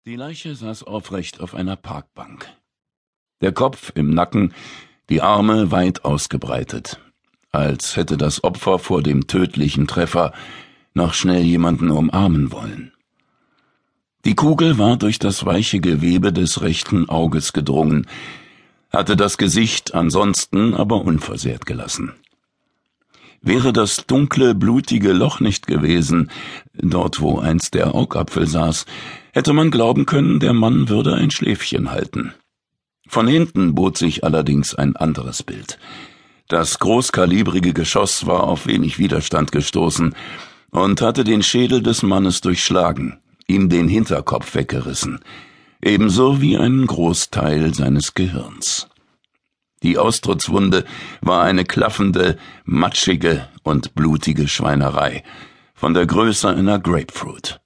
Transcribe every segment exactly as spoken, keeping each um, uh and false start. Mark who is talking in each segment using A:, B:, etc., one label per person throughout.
A: Die Leiche saß aufrecht auf einer Parkbank. Der Kopf im Nacken, die Arme weit ausgebreitet, als hätte das Opfer vor dem tödlichen Treffer noch schnell jemanden umarmen wollen. Die Kugel war durch das weiche Gewebe des rechten Auges gedrungen, hatte das Gesicht ansonsten aber unversehrt gelassen. Wäre das dunkle, blutige Loch nicht gewesen, dort wo einst der Augapfel saß, hätte man glauben können, der Mann würde ein Schläfchen halten. Von hinten bot sich allerdings ein anderes Bild. Das großkalibrige Geschoss war auf wenig Widerstand gestoßen und hatte den Schädel des Mannes durchschlagen, ihm den Hinterkopf weggerissen, ebenso wie einen Großteil seines Gehirns. Die Austrittswunde war eine klaffende, matschige und blutige Schweinerei, von der Größe einer Grapefruit.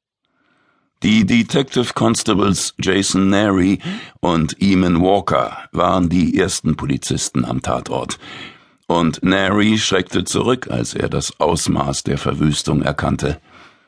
A: Die Detective Constables Jason Neri und Eamon Walker waren die ersten Polizisten am Tatort, und Neri schreckte zurück, als er das Ausmaß der Verwüstung erkannte.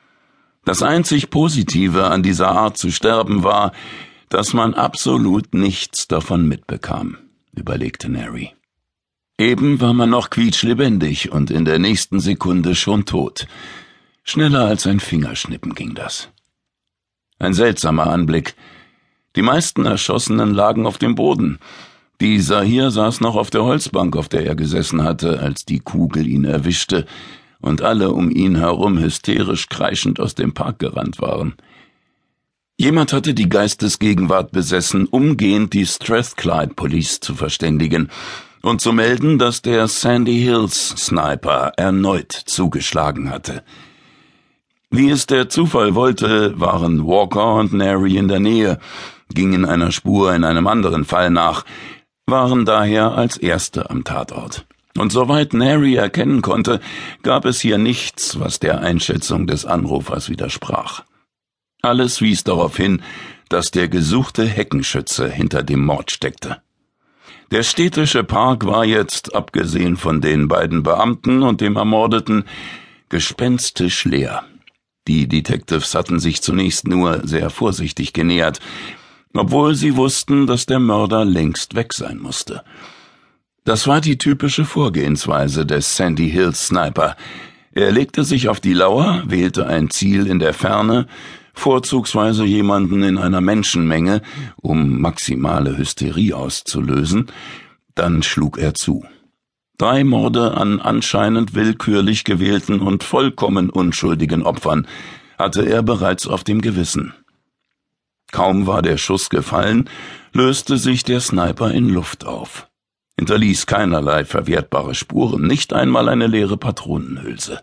A: Das einzig Positive an dieser Art zu sterben war, dass man absolut nichts davon mitbekam, überlegte Neri. Eben war man noch quietschlebendig und in der nächsten Sekunde schon tot. Schneller als ein Fingerschnippen ging das. Ein seltsamer Anblick. Die meisten Erschossenen lagen auf dem Boden. Dieser hier saß noch auf der Holzbank, auf der er gesessen hatte, als die Kugel ihn erwischte und alle um ihn herum hysterisch kreischend aus dem Park gerannt waren. Jemand hatte die Geistesgegenwart besessen, umgehend die Strathclyde Police zu verständigen und zu melden, dass der Sandy Hills Sniper erneut zugeschlagen hatte. Wie es der Zufall wollte, waren Walker und Neri in der Nähe, gingen einer Spur in einem anderen Fall nach, waren daher als Erste am Tatort. Und soweit Neri erkennen konnte, gab es hier nichts, was der Einschätzung des Anrufers widersprach. Alles wies darauf hin, dass der gesuchte Heckenschütze hinter dem Mord steckte. Der städtische Park war jetzt, abgesehen von den beiden Beamten und dem Ermordeten, gespenstisch leer. Die Detectives hatten sich zunächst nur sehr vorsichtig genähert, obwohl sie wussten, dass der Mörder längst weg sein musste. Das war die typische Vorgehensweise des Sandy Hills Sniper. Er legte sich auf die Lauer, wählte ein Ziel in der Ferne, vorzugsweise jemanden in einer Menschenmenge, um maximale Hysterie auszulösen, dann schlug er zu. Drei Morde an anscheinend willkürlich gewählten und vollkommen unschuldigen Opfern hatte er bereits auf dem Gewissen. Kaum war der Schuss gefallen, löste sich der Sniper in Luft auf, hinterließ keinerlei verwertbare Spuren, nicht einmal eine leere Patronenhülse.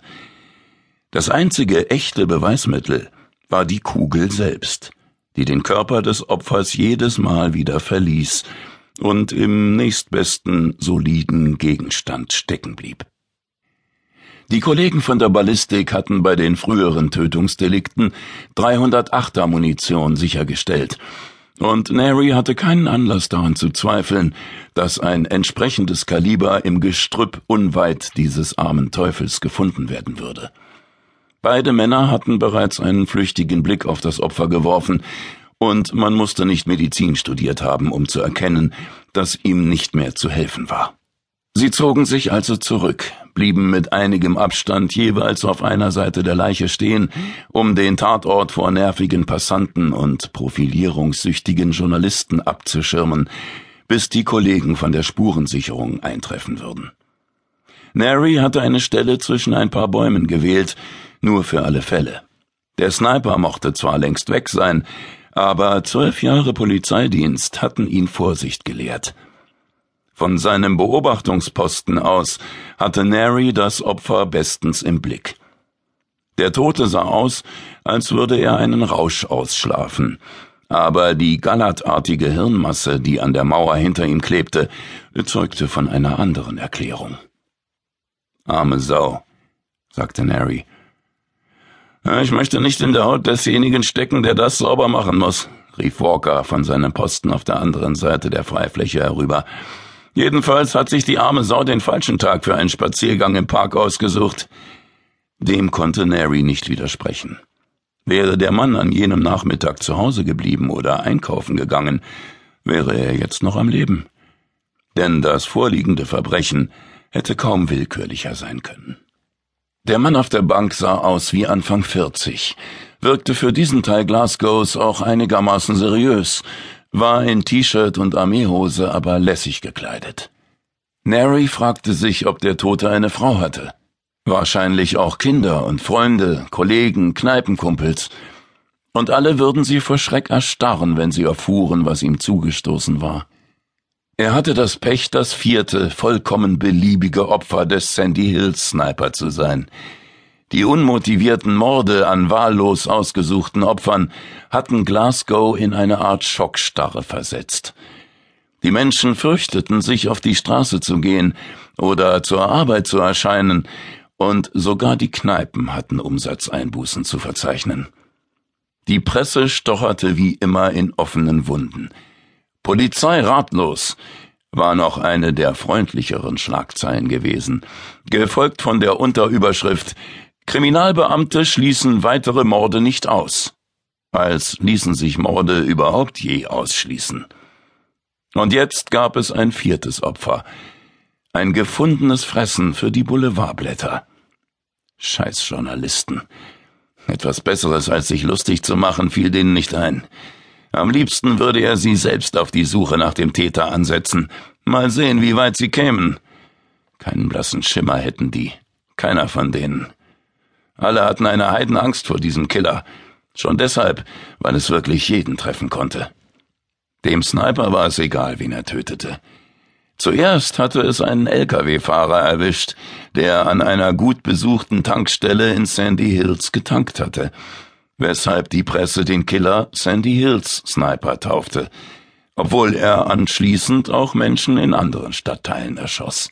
A: Das einzige echte Beweismittel war die Kugel selbst, die den Körper des Opfers jedes Mal wieder verließ und im nächstbesten soliden Gegenstand stecken blieb. Die Kollegen von der Ballistik hatten bei den früheren Tötungsdelikten dreihundertachter Munition sichergestellt, und Neri hatte keinen Anlass daran zu zweifeln, dass ein entsprechendes Kaliber im Gestrüpp unweit dieses armen Teufels gefunden werden würde. Beide Männer hatten bereits einen flüchtigen Blick auf das Opfer geworfen, und man musste nicht Medizin studiert haben, um zu erkennen, dass ihm nicht mehr zu helfen war. Sie zogen sich also zurück, blieben mit einigem Abstand jeweils auf einer Seite der Leiche stehen, um den Tatort vor nervigen Passanten und profilierungssüchtigen Journalisten abzuschirmen, bis die Kollegen von der Spurensicherung eintreffen würden. Neri hatte eine Stelle zwischen ein paar Bäumen gewählt, nur für alle Fälle. Der Sniper mochte zwar längst weg sein, aber zwölf Jahre Polizeidienst hatten ihn Vorsicht gelehrt. Von seinem Beobachtungsposten aus hatte Neri das Opfer bestens im Blick. Der Tote sah aus, als würde er einen Rausch ausschlafen, aber die gallertartige Hirnmasse, die an der Mauer hinter ihm klebte, zeugte von einer anderen Erklärung. »Arme Sau«, sagte Neri. »Ich möchte nicht in der Haut desjenigen stecken, der das sauber machen muss«, rief Walker von seinem Posten auf der anderen Seite der Freifläche herüber. »Jedenfalls hat sich die arme Sau den falschen Tag für einen Spaziergang im Park ausgesucht.« Dem konnte Neri nicht widersprechen. Wäre der Mann an jenem Nachmittag zu Hause geblieben oder einkaufen gegangen, wäre er jetzt noch am Leben. Denn das vorliegende Verbrechen hätte kaum willkürlicher sein können. Der Mann auf der Bank sah aus wie Anfang vierzig, wirkte für diesen Teil Glasgows auch einigermaßen seriös, war in T-Shirt und Armeehose aber lässig gekleidet. Neri fragte sich, ob der Tote eine Frau hatte. Wahrscheinlich auch Kinder und Freunde, Kollegen, Kneipenkumpels. Und alle würden sie vor Schreck erstarren, wenn sie erfuhren, was ihm zugestoßen war. Er hatte das Pech, das vierte, vollkommen beliebige Opfer des Sandy Hills Sniper zu sein. Die unmotivierten Morde an wahllos ausgesuchten Opfern hatten Glasgow in eine Art Schockstarre versetzt. Die Menschen fürchteten, sich auf die Straße zu gehen oder zur Arbeit zu erscheinen, und sogar die Kneipen hatten Umsatzeinbußen zu verzeichnen. Die Presse stocherte wie immer in offenen Wunden. »Polizei ratlos« war noch eine der freundlicheren Schlagzeilen gewesen, gefolgt von der Unterüberschrift »Kriminalbeamte schließen weitere Morde nicht aus«, als ließen sich Morde überhaupt je ausschließen. Und jetzt gab es ein viertes Opfer, ein gefundenes Fressen für die Boulevardblätter. Scheiß Journalisten. Etwas Besseres als sich lustig zu machen, fiel denen nicht ein. Am liebsten würde er sie selbst auf die Suche nach dem Täter ansetzen. Mal sehen, wie weit sie kämen. Keinen blassen Schimmer hätten die. Keiner von denen. Alle hatten eine Heidenangst vor diesem Killer. Schon deshalb, weil es wirklich jeden treffen konnte. Dem Sniper war es egal, wen er tötete. Zuerst hatte es einen L K W-Fahrer erwischt, der an einer gut besuchten Tankstelle in Sandy Hills getankt hatte, weshalb die Presse den Killer Sandy Hills Sniper taufte, obwohl er anschließend auch Menschen in anderen Stadtteilen erschoss.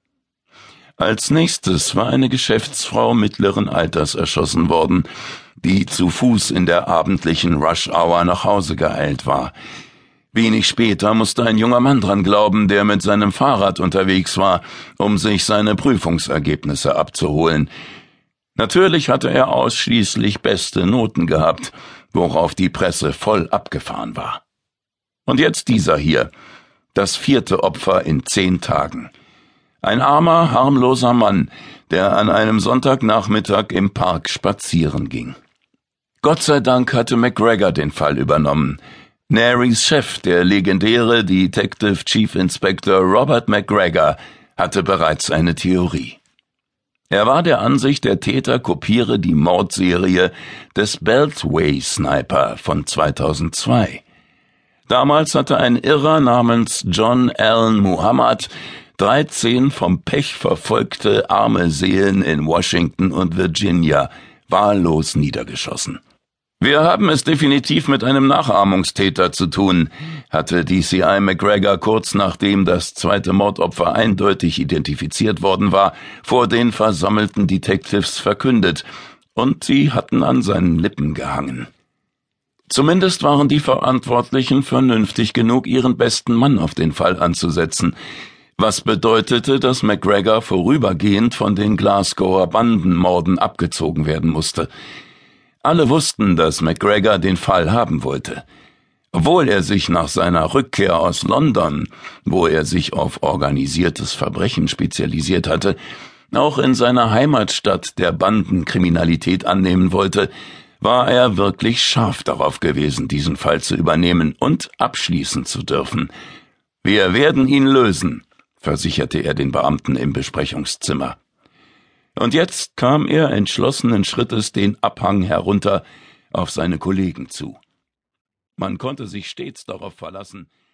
A: Als nächstes war eine Geschäftsfrau mittleren Alters erschossen worden, die zu Fuß in der abendlichen Rush-Hour nach Hause geeilt war. Wenig später musste ein junger Mann dran glauben, der mit seinem Fahrrad unterwegs war, um sich seine Prüfungsergebnisse abzuholen. Natürlich hatte er ausschließlich beste Noten gehabt, worauf die Presse voll abgefahren war. Und jetzt dieser hier, das vierte Opfer in zehn Tagen. Ein armer, harmloser Mann, der an einem Sonntagnachmittag im Park spazieren ging. Gott sei Dank hatte McGregor den Fall übernommen. Nerys Chef, der legendäre Detective Chief Inspector Robert McGregor, hatte bereits eine Theorie. Er war der Ansicht, der Täter kopiere die Mordserie des Beltway Sniper von zweitausendzwei. Damals hatte ein Irrer namens John Allen Muhammad dreizehn vom Pech verfolgte arme Seelen in Washington und Virginia wahllos niedergeschossen. »Wir haben es definitiv mit einem Nachahmungstäter zu tun«, hatte D C I McGregor kurz nachdem das zweite Mordopfer eindeutig identifiziert worden war, vor den versammelten Detectives verkündet, und sie hatten an seinen Lippen gehangen. Zumindest waren die Verantwortlichen vernünftig genug, ihren besten Mann auf den Fall anzusetzen, was bedeutete, dass McGregor vorübergehend von den Glasgower Bandenmorden abgezogen werden musste. Alle wussten, dass McGregor den Fall haben wollte. Obwohl er sich nach seiner Rückkehr aus London, wo er sich auf organisiertes Verbrechen spezialisiert hatte, auch in seiner Heimatstadt der Bandenkriminalität annehmen wollte, war er wirklich scharf darauf gewesen, diesen Fall zu übernehmen und abschließen zu dürfen. »Wir werden ihn lösen«, versicherte er den Beamten im Besprechungszimmer. Und jetzt kam er entschlossenen Schrittes den Abhang herunter auf seine Kollegen zu. Man konnte sich stets darauf verlassen,